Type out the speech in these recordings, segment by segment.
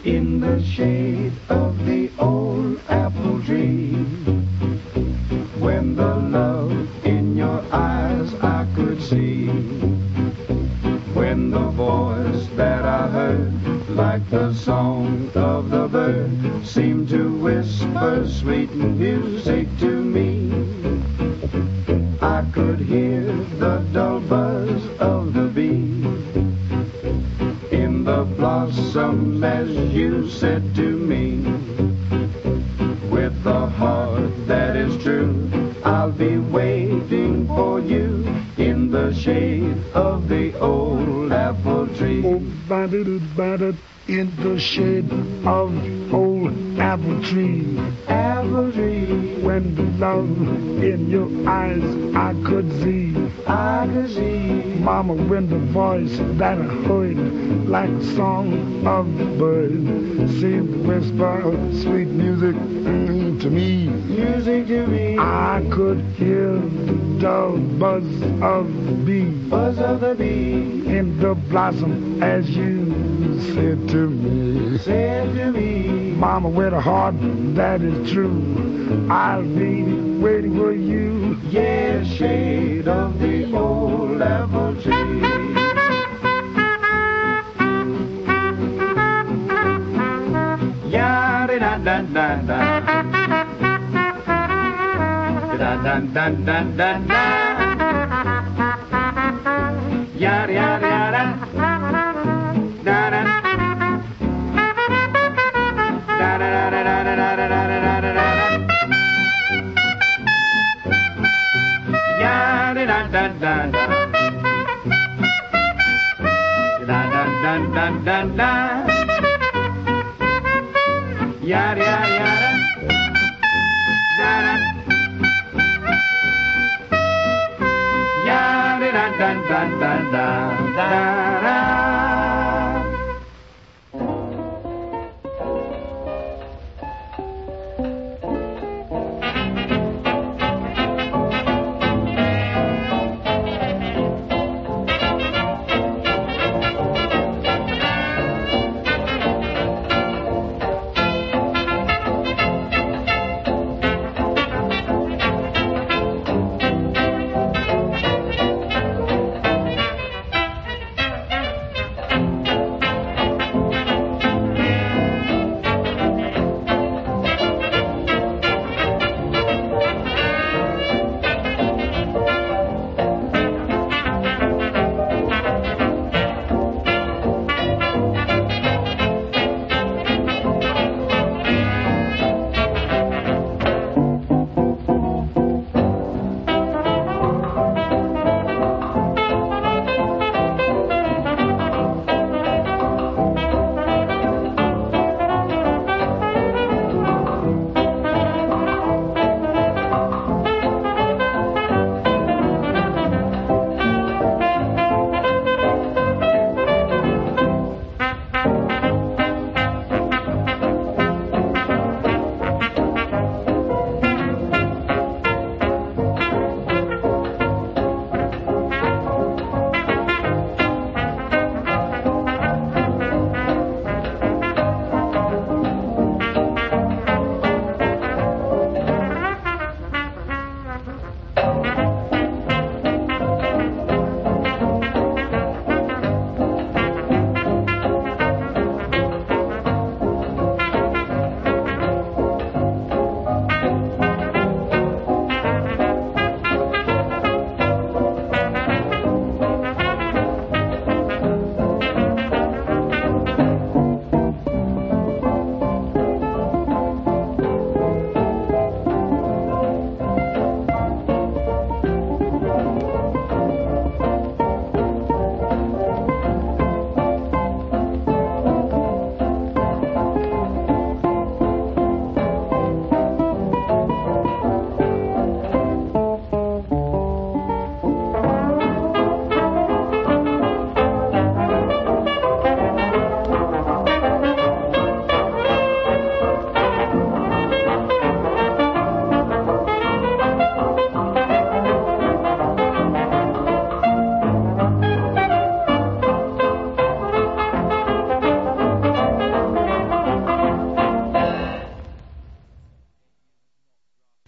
in the shade of the old apple tree. When the love in your eyes I could see. When the voice that I heard, like the song of the bird, seemed to whisper sweet music to me. I could hear the dull buzz of the bee in the blossom as you said to me. With a heart that is true, I'll be waiting for you in the shade of the old apple tree. Oh, batted in the shade of the old apple tree. Apple tree. When the love in your eyes I could see. I could see. Mama, when the voice that I heard, like a song of the bird, seemed to whisper sweet music to me. Music to me. I could hear the dull buzz of the bee. Buzz of the bee. In the blossom as you said to me. Said to me. Mama, with a heart that is true, I'll be waiting for you. Yeah, shade of the old apple tree. Ya-da-da-da-da-da. Da-da-da-da-da-da. Ya-da-da-da-da. Da-da. Da-da-da-da-da-da-da-da-da-da. Ya-da-da-da-da-da. Da-da-da-da-da-da. Ya-da-da-da-da. Da-da. Ya-da-da-da-da-da-da-da.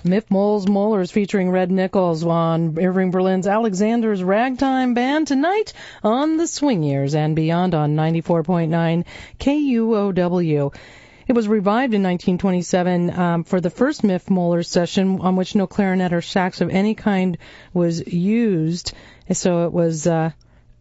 Miff Moles Molars featuring Red Nichols on Irving Berlin's Alexander's Ragtime Band tonight on the Swing Years and Beyond on 94.9 KUOW. It was revived in 1927 for the first Miff Molars session on which no clarinet or sax of any kind was used. So it was the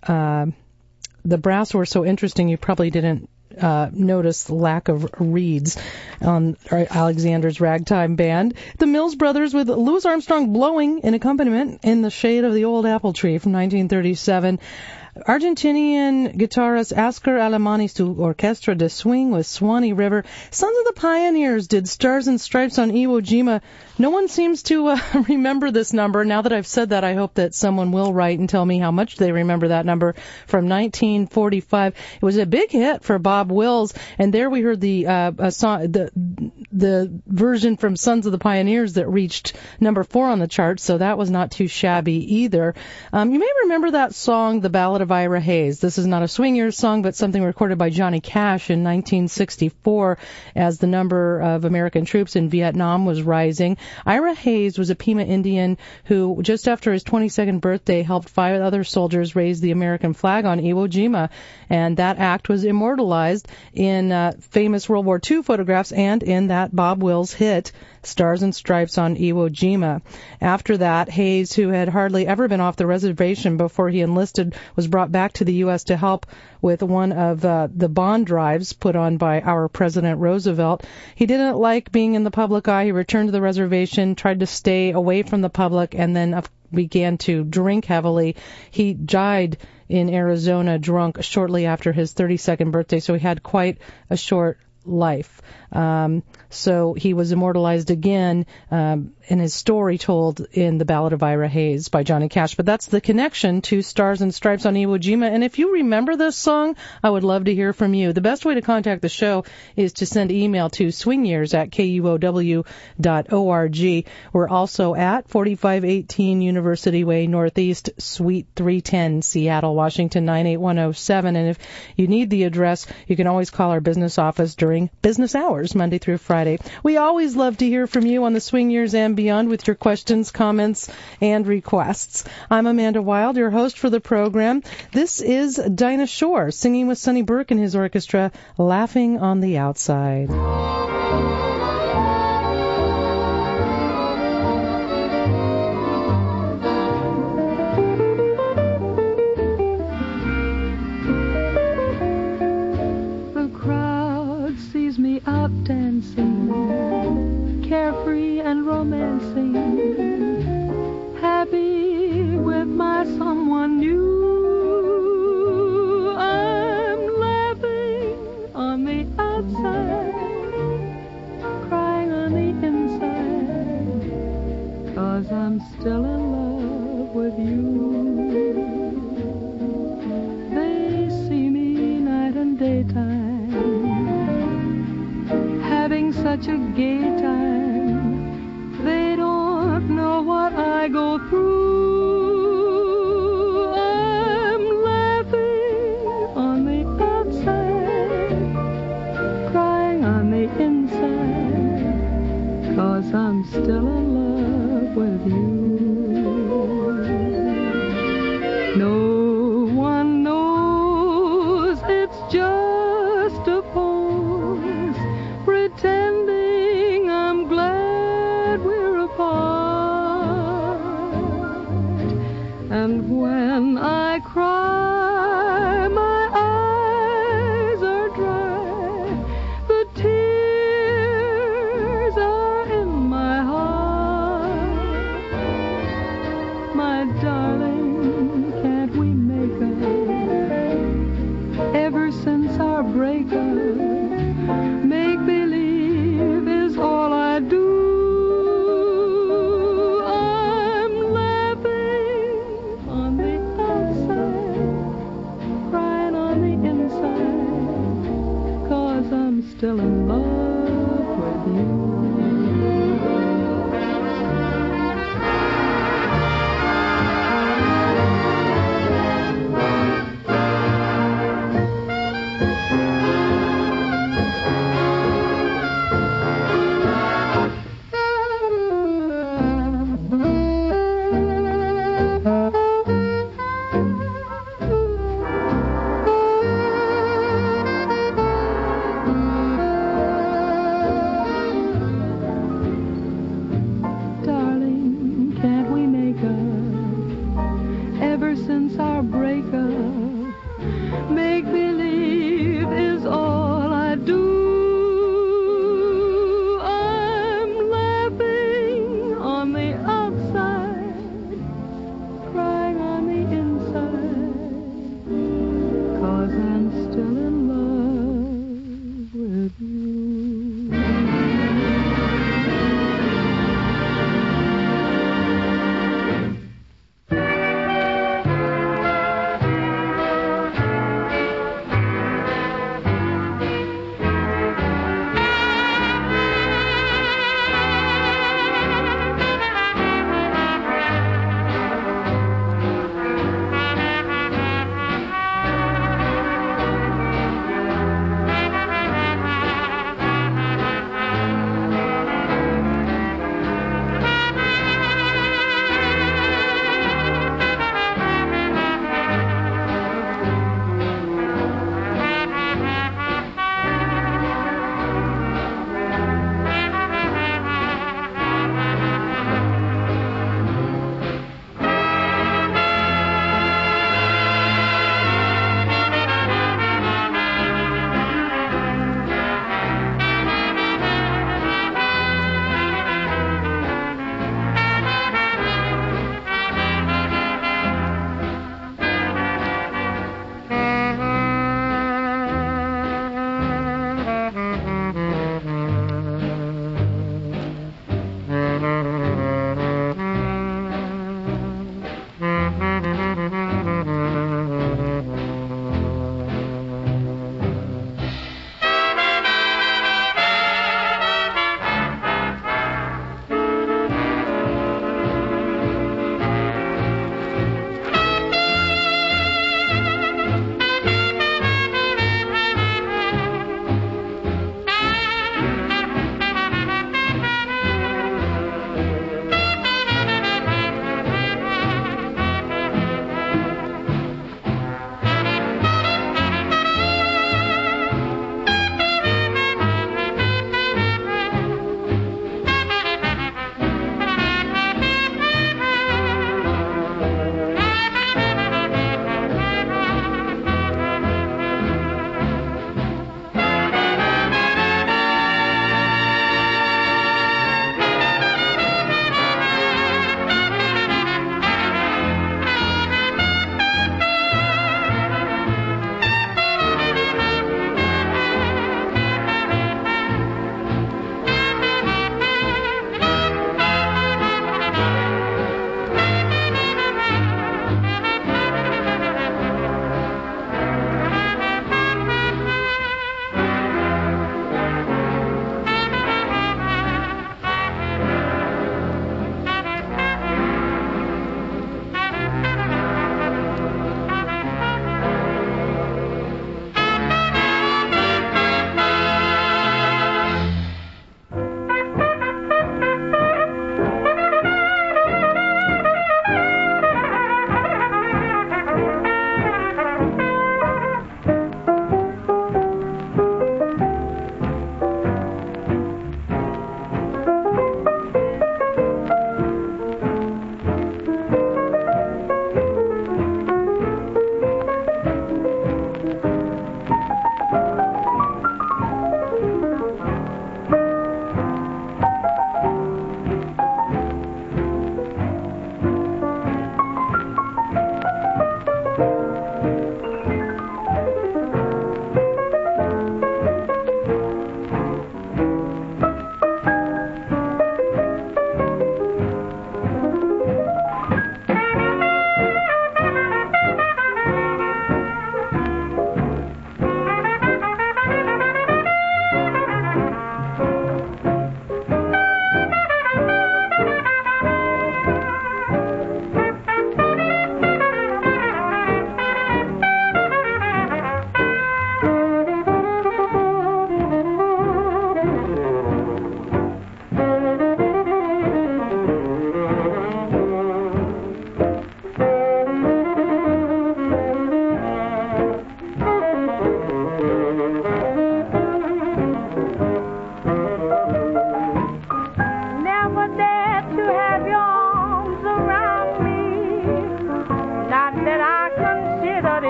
brass were so interesting you probably didn't notice the lack of reeds on Alexander's Ragtime Band. The Mills Brothers with Louis Armstrong blowing in accompaniment in the shade of the old apple tree from 1937. Argentinian guitarist Oscar Alemany su Orquesta de Swing with Swanee River. Sons of the Pioneers did Stars and Stripes on Iwo Jima. No one seems to remember this number. Now that I've said that, I hope that someone will write and tell me how much they remember that number from 1945. It was a big hit for Bob Wills, and there we heard the song, the version from Sons of the Pioneers that reached number 4 on the chart, so that was not too shabby either. You may remember that song, The Ballad of Ira Hayes. This is not a Swing Years song, but something recorded by Johnny Cash in 1964 as the number of American troops in Vietnam was rising. Ira Hayes was a Pima Indian who, just after his 22nd birthday, helped 5 other soldiers raise the American flag on Iwo Jima, and that act was immortalized in famous World War II photographs and in that Bob Wills hit, Stars and Stripes on Iwo Jima. After that, Hayes, who had hardly ever been off the reservation before he enlisted, was brought back to the U.S. to help with one of the bond drives put on by our President Roosevelt. He didn't like being in the public eye. He returned to the reservation, tried to stay away from the public, and then began to drink heavily. He died in Arizona drunk shortly after his 32nd birthday, so he had quite a short life. So he was immortalized again in his story told in The Ballad of Ira Hayes by Johnny Cash. But that's the connection to Stars and Stripes on Iwo Jima. And if you remember this song, I would love to hear from you. The best way to contact the show is to send email to swingyears@kuow.org. We're also at 4518 University Way Northeast, Suite 310, Seattle, Washington 98107. And if you need the address, you can always call our business office during business hours, Monday through Friday. We always love to hear from you on the Swing Years and Beyond with your questions, comments, and requests. I'm Amanda Wild, your host for the program. This is Dinah Shore singing with Sonny Burke and his orchestra, Laughing on the Outside. Out dancing, carefree and romancing, happy with my someone new. I'm laughing on the outside, crying on the inside, 'cause I'm still in love with you. They see me night and daytime, having such a gay time. They don't know what I go through. I'm laughing on the outside, crying on the inside, 'cause I'm still in love with you. No one knows it's just a pose, pretending I'm glad we're apart. And when I cry, my eyes are dry, the tears are in my heart. My darling, can't we make up? Ever since our breakup, make believe is all I do. I'm laughing on the outside, crying on the inside, 'cause I'm still in love with you.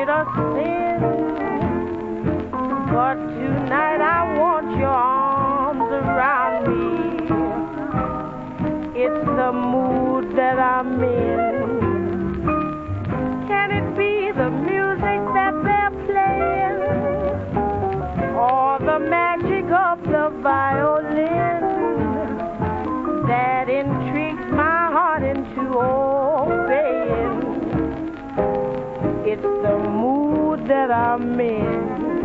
a sin. But tonight I want your arms around me. It's the mood that I'm in. Can it be the music that they're playing, or the magic of the violin that intrigues my heart into obeying? It's the mood that I'm in.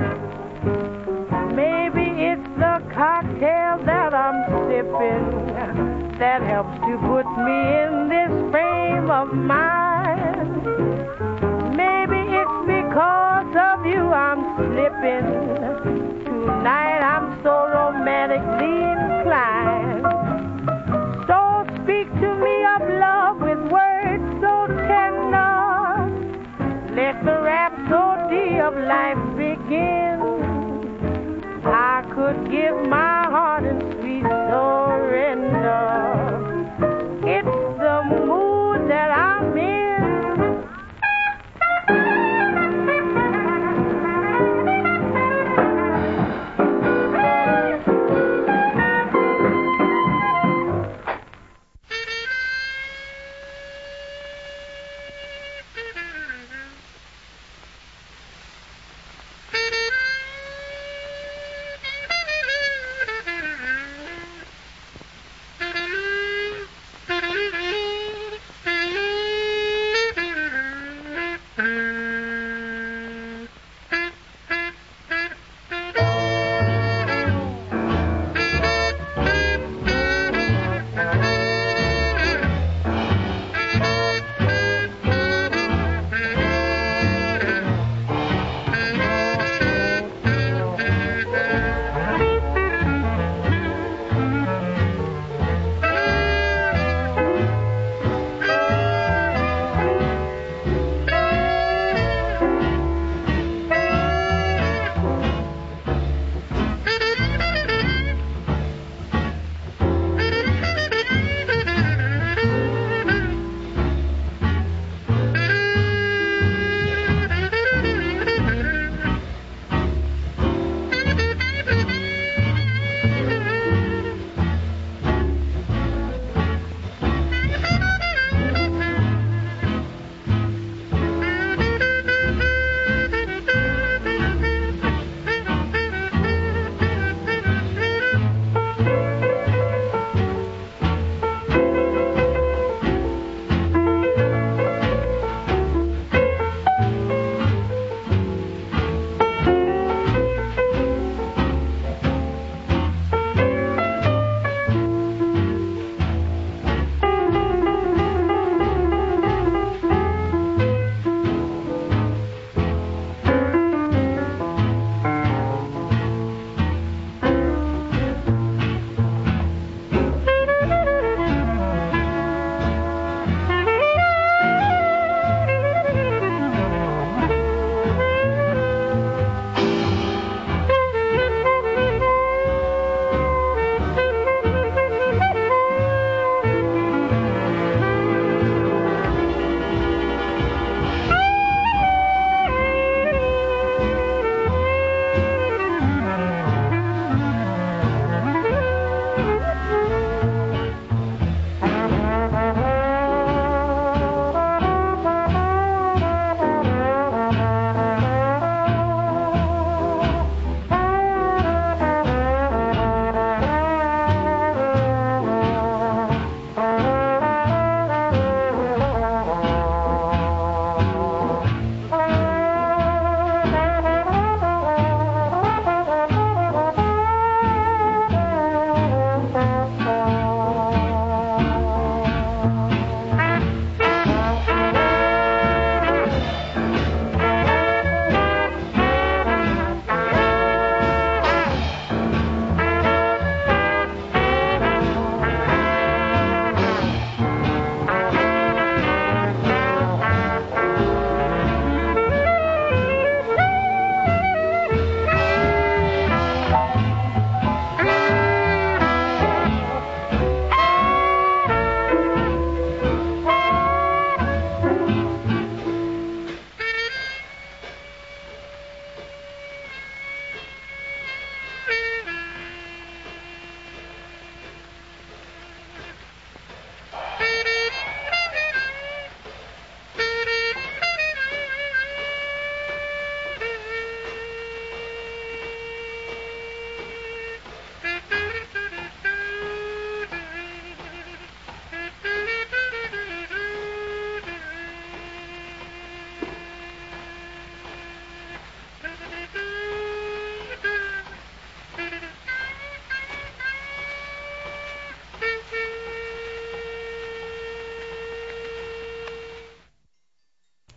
Maybe it's the cocktail that I'm sipping that helps to put me in this frame of mind. Maybe it's because of you I'm slipping. Tonight I'm so romantically inclined. So speak to me of love with words so tender. Let the rhapsody of life begin. I could give my heart in sweet surrender. It's the mood that I'm in.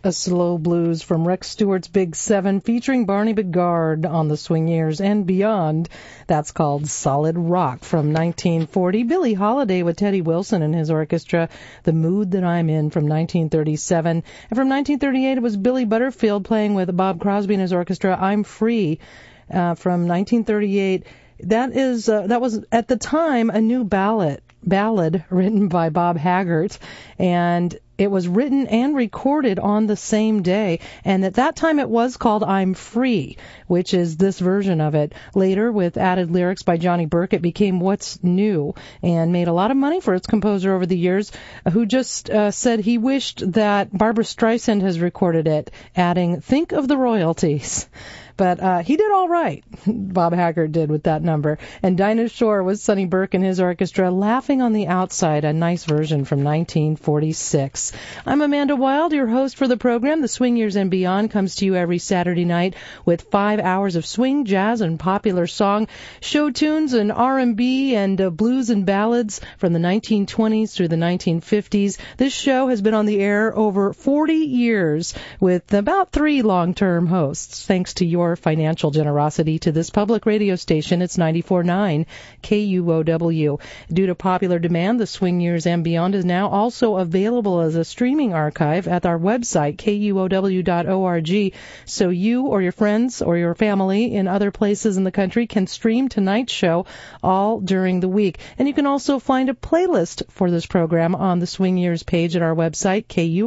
a slow blues from Rex Stewart's Big Seven featuring Barney Bigard on the Swing Years and Beyond. That's called Solid Rock from 1940. Billie Holiday with Teddy Wilson and his orchestra, The Mood That I'm In from 1937. And from 1938 it was Billy Butterfield playing with Bob Crosby and his orchestra, I'm Free from 1938. That was at the time a new ballad written by Bob Haggart, and it was written and recorded on the same day, and at that time it was called I'm Free, which is this version of it. Later, with added lyrics by Johnny Burke, it became What's New and made a lot of money for its composer over the years, who just said he wished that Barbra Streisand has recorded it, adding, think of the royalties. But he did all right, Bob Haggart did with that number. And Dinah Shore with Sonny Burke and his orchestra, Laughing on the Outside, a nice version from 1946. I'm Amanda Wild, your host for the program. The Swing Years and Beyond comes to you every Saturday night with 5 hours of swing, jazz, and popular song, show tunes and R&B and blues and ballads from the 1920s through the 1950s. This show has been on the air over 40 years with about 3 long-term hosts. Thanks to your financial generosity to this public radio station. It's 94.9 KUOW. Due to popular demand, the Swing Years and Beyond is now also available as a streaming archive at our website, KUOW.org, so you or your friends or your family in other places in the country can stream tonight's show all during the week. And you can also find a playlist for this program on the Swing Years page at our website,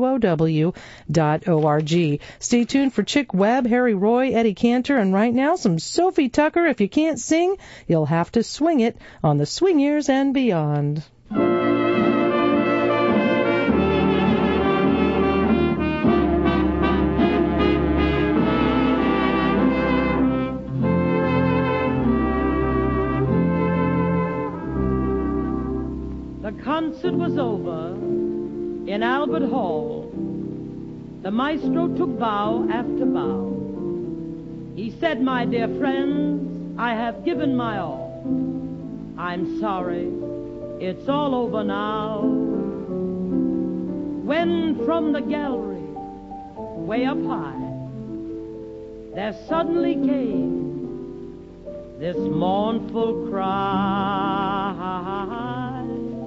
KUOW.org. Stay tuned for Chick Webb, Harry Roy, Eddie Cantor, and right now some Sophie Tucker. If you can't sing, you'll have to swing it on the Swing Years and Beyond. The concert was over in Albert Hall. The maestro took bow after bow. He said, my dear friends, I have given my all. I'm sorry, it's all over now. When from the gallery, way up high, there suddenly came this mournful cry.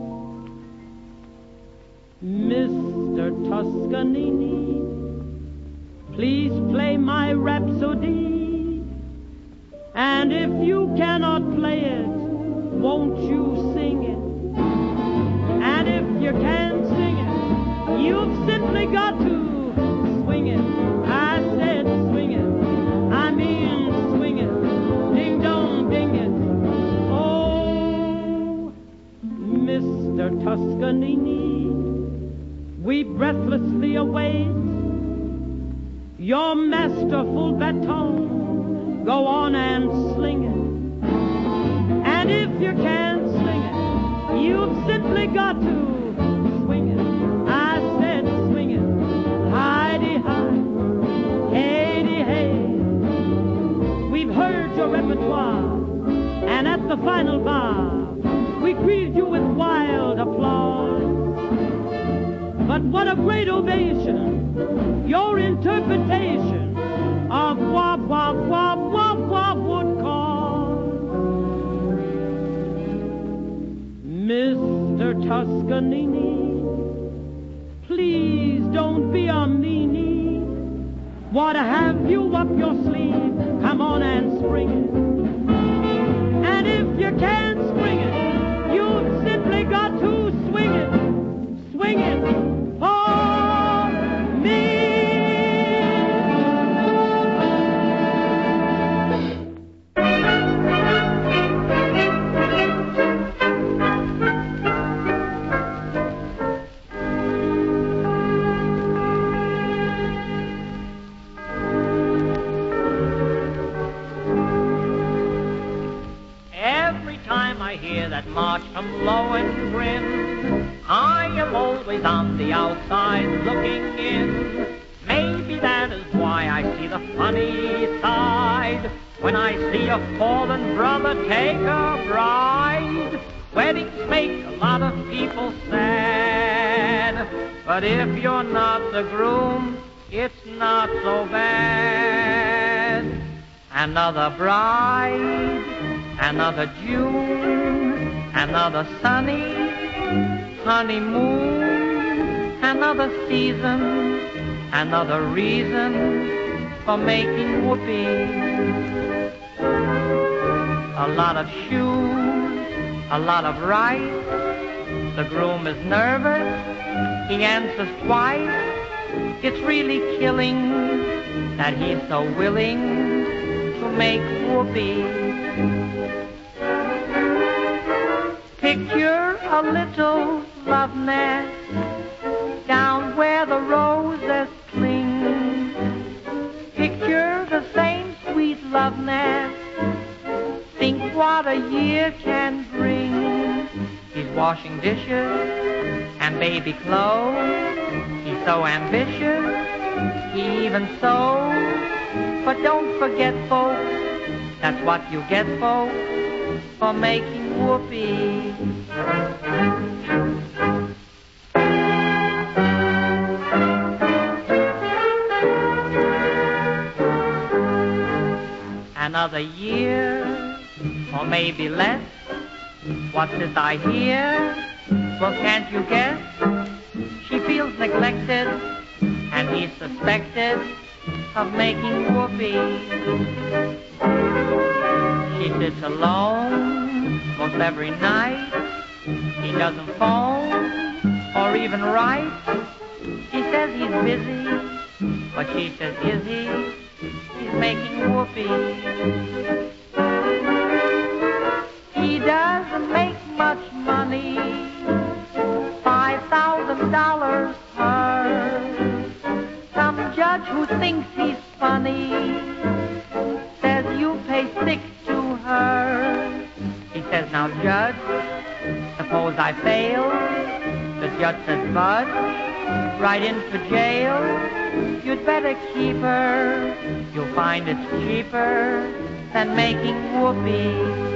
Mr. Toscanini, please play my Rhapsody. And if you cannot play it, won't you sing it? And if you can't sing it, you've simply got to swing it. I said swing it. I mean swing it. Ding dong ding it. Oh, Mr. Toscanini, we breathlessly await your masterful baton. Go on and sling it. And if you can't sling it, you've simply got to swing it. I said swing it. Hi-de-hi, hey-de-hey. We've heard your repertoire, and at the final bar, we greet you with wild applause. But what a great ovation, your interpretation of wop, wop, wop, wop, wop would cause. Mr. Toscanini, please don't be a meanie. Want to have you up your sleeve, come on and spring it. And if you can't spring it, you've simply got to swing it. Swing it for me. That march from Lohengrin, I am always on the outside looking in. Maybe that is why I see the funny side when I see a fallen brother take a bride. Weddings make a lot of people sad, but if you're not the groom, it's not so bad. Another bride, another June, another sunny honeymoon, another season, another reason for making whoopee. A lot of shoes, a lot of rice. The groom is nervous, he answers twice. It's really killing that he's so willing to make whoopee. Picture a little love nest down where the roses cling. Picture the same sweet love nest. Think what a year can bring. He's washing dishes and baby clothes. He's so ambitious, he even sews. But don't forget, folks, that's what you get, folks, for making whoopee. Another year, or maybe less. What's this I hear? Well, can't you guess? She feels neglected, and he's suspected of making whoopee. She sits alone most every night. He doesn't phone or even write. He says he's busy, but she says, is he? He's making whoopee. He doesn't make much money, $5,000 per. Some judge who thinks he's funny says you pay 6 to her. He says, now judge, suppose I fail. The judge says, budge, right into jail. You'd better keep her. You'll find it's cheaper than making whoopee.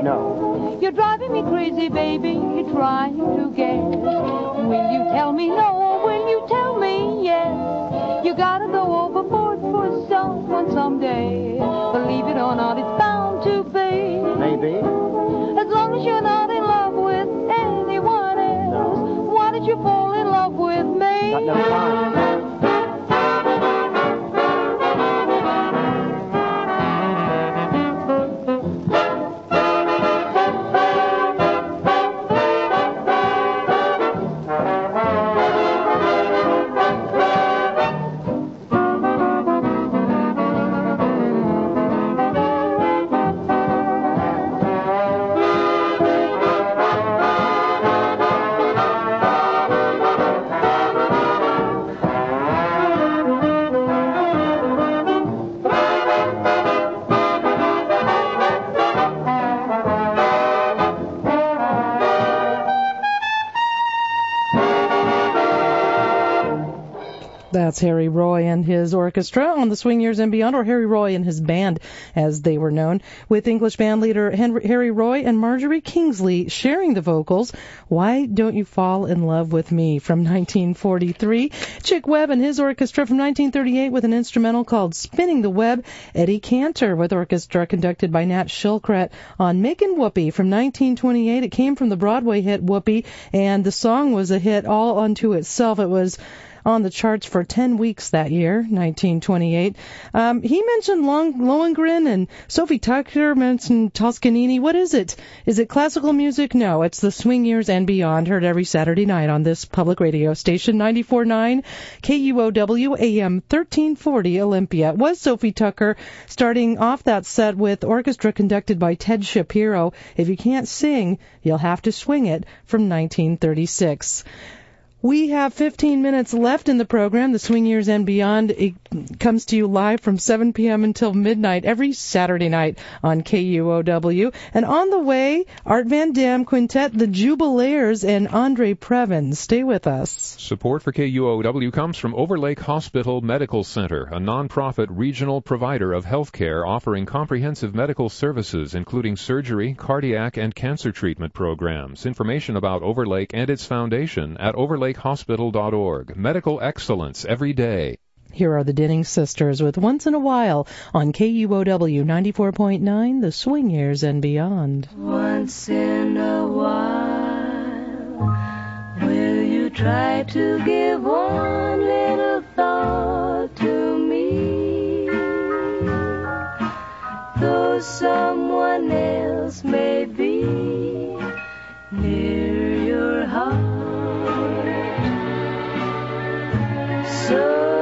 no. You're driving me crazy, baby, you're trying to guess. Will you tell me no, or will you tell me yes? You gotta go overboard for someone someday. Believe it or not, it's bound to be. Maybe. As long as you're not in love with anyone else, No. why did you fall in love with me? Got no time. That's Harry Roy and his orchestra on the Swing Years and Beyond, or Harry Roy and his band, as they were known, with English band leader Harry Roy and Marjorie Kingsley sharing the vocals. Why Don't You Fall in Love with Me from 1943. Chick Webb and his orchestra from 1938 with an instrumental called Spinning the Web. Eddie Cantor with orchestra conducted by Nat Shilkret on Makin' Whoopee from 1928. It came from the Broadway hit Whoopee, and the song was a hit all unto itself. It was on the charts for 10 weeks that year, 1928. He mentioned Lohengrin, and Sophie Tucker mentioned Toscanini. What is it? Is it classical music? No, it's the Swing Years and Beyond, heard every Saturday night on this public radio station, 94.9 KUOW AM 1340 Olympia. It was Sophie Tucker starting off that set with orchestra conducted by Ted Shapiro. If you can't sing, you'll have to swing it, from 1936. We have 15 minutes left in the program. The Swing Years and Beyond, it comes to you live from 7 p.m. until midnight every Saturday night on KUOW. And on the way, Art Van Dam Quintet, the Jubilaires, and Andre Previn. Stay with us. Support for KUOW comes from Overlake Hospital Medical Center, a nonprofit regional provider of health care offering comprehensive medical services, including surgery, cardiac, and cancer treatment programs. Information about Overlake and its foundation at overlakehospital.org. Medical excellence every day. Here are the Dinning Sisters with Once in a While on KUOW 94.9, the Swing Years and Beyond. Once in a while, will you try to give one little thought to me? Though someone else may be near your heart. So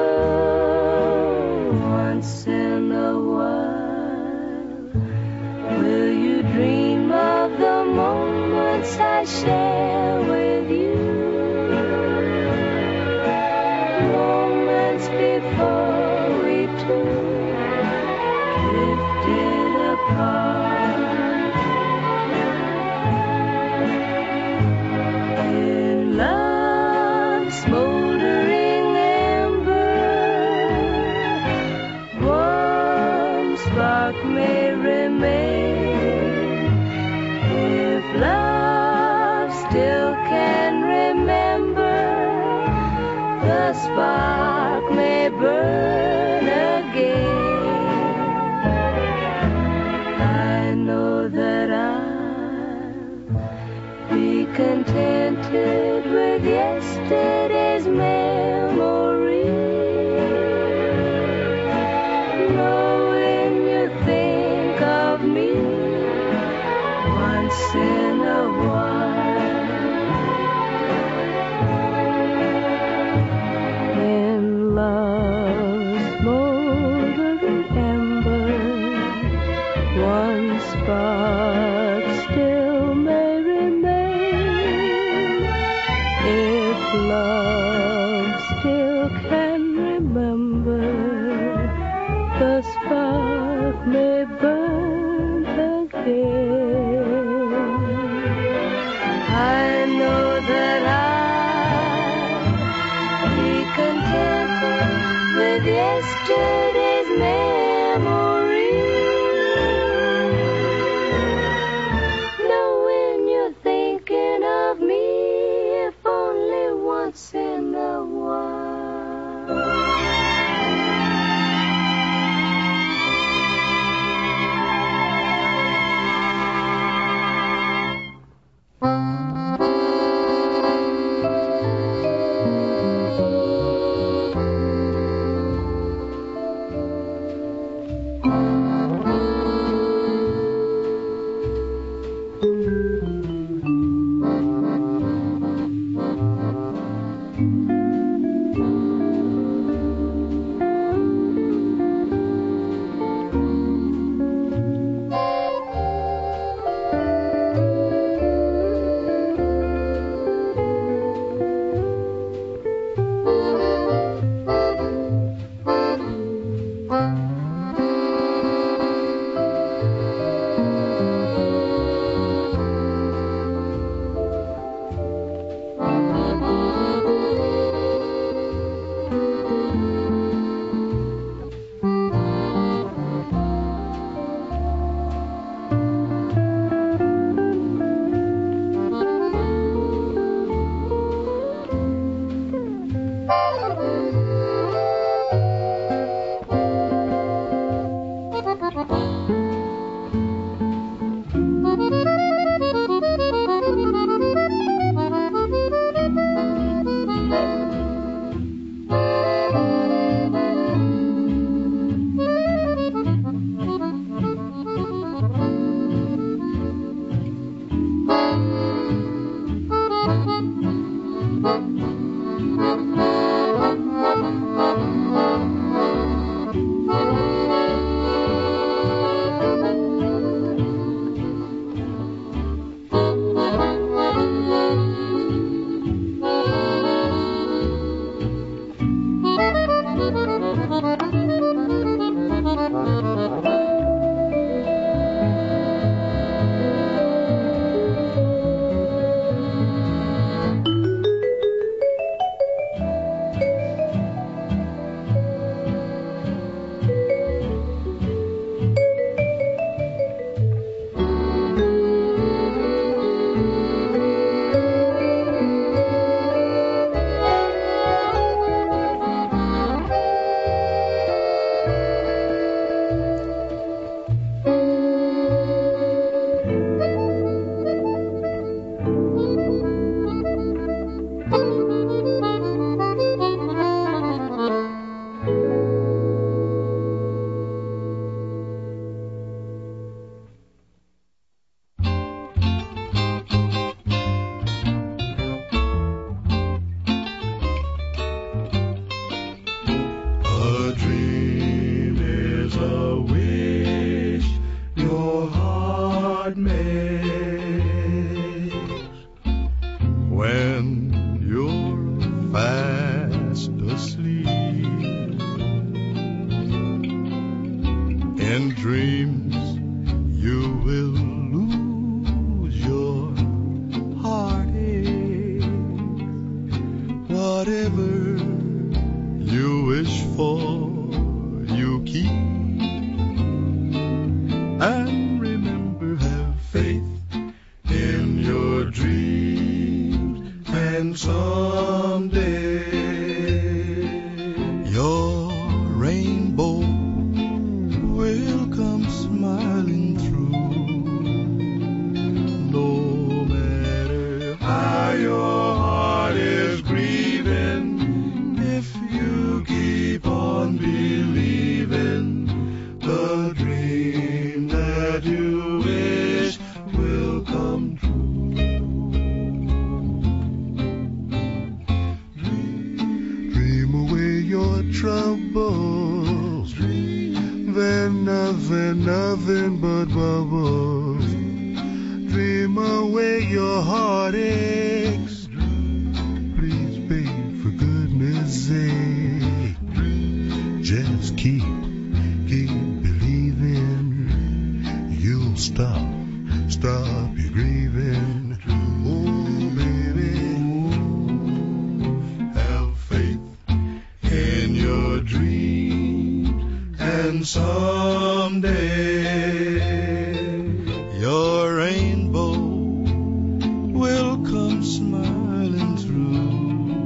once in a while, will you dream of the moments I share with you? Moments before we two drifted apart. In love's smoldering spark may remain. If love still can remember, the spark may burn again. I know that I'll be contented with yesterday's memory. Think of me once in a while. In love's smoldering ember, one spark still may remain. If love still can remember, the spark may burn again. I know that I'll be contented with yesterday's memory. when you're fast asleep. In dreams you will lose your heartache. Whatever you wish for, you keep. And remember, have faith in your dreams, and someday your rainbow will come smiling through. No matter how your heart is grieving, if you keep on believing, the dream that you wish will come true. Dream away your troubles. They're nothing but bubbles. Dream away your heartaches. Please, babe, for goodness sake, just keep believing. You'll stop your grieving. Oh, baby, have faith in your dreams, and someday your rainbow will come smiling through.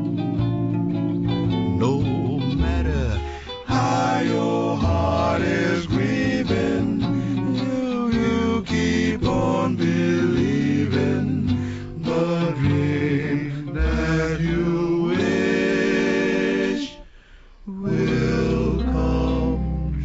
No matter how your heart is grieving, you keep on believing the dream that you wish will come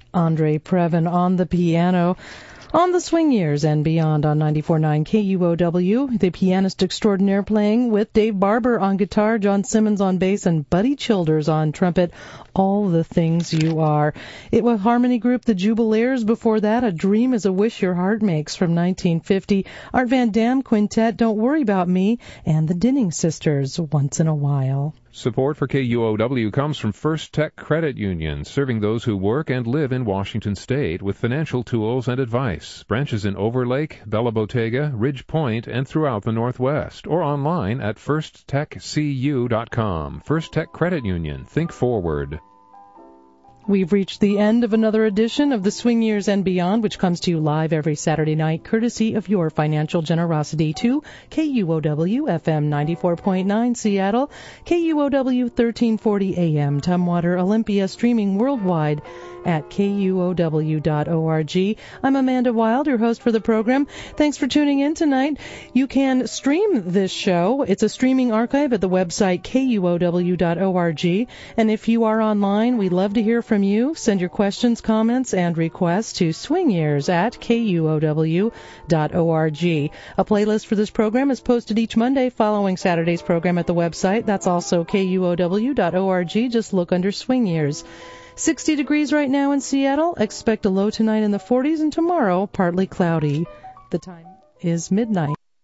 Andre Previn on the piano. On the Swing Years and Beyond on 94.9 KUOW, the pianist extraordinaire playing with Dave Barber on guitar, John Simmons on bass, and Buddy Childers on trumpet. All the Things You Are. It was harmony group The Jubileers. Before that, A Dream is a Wish Your Heart Makes from 1950. Art Van Dam Quintet, Don't Worry About Me, and the Dinning Sisters, Once in a While. Support for KUOW comes from First Tech Credit Union, serving those who work and live in Washington State with financial tools and advice. Branches in Overlake, Bella Bottega, Ridge Point, and throughout the Northwest, or online at firsttechcu.com. First Tech Credit Union. Think forward. We've reached the end of another edition of the Swing Years and Beyond, which comes to you live every Saturday night, courtesy of your financial generosity to KUOW FM 94.9 Seattle, KUOW 1340 AM Tumwater, Olympia, streaming worldwide at KUOW.org. I'm Amanda Wild, your host for the program. Thanks for tuning in tonight. You can stream this show. It's a streaming archive at the website KUOW.org. And if you are online, we'd love to hear from you. Send your questions, comments, and requests to swingyears@KUOW.org. A playlist for this program is posted each Monday following Saturday's program at the website. That's also KUOW.org. Just look under Swing Years. 60 degrees right now in Seattle. Expect a low tonight in the 40s, and tomorrow partly cloudy. The time is midnight.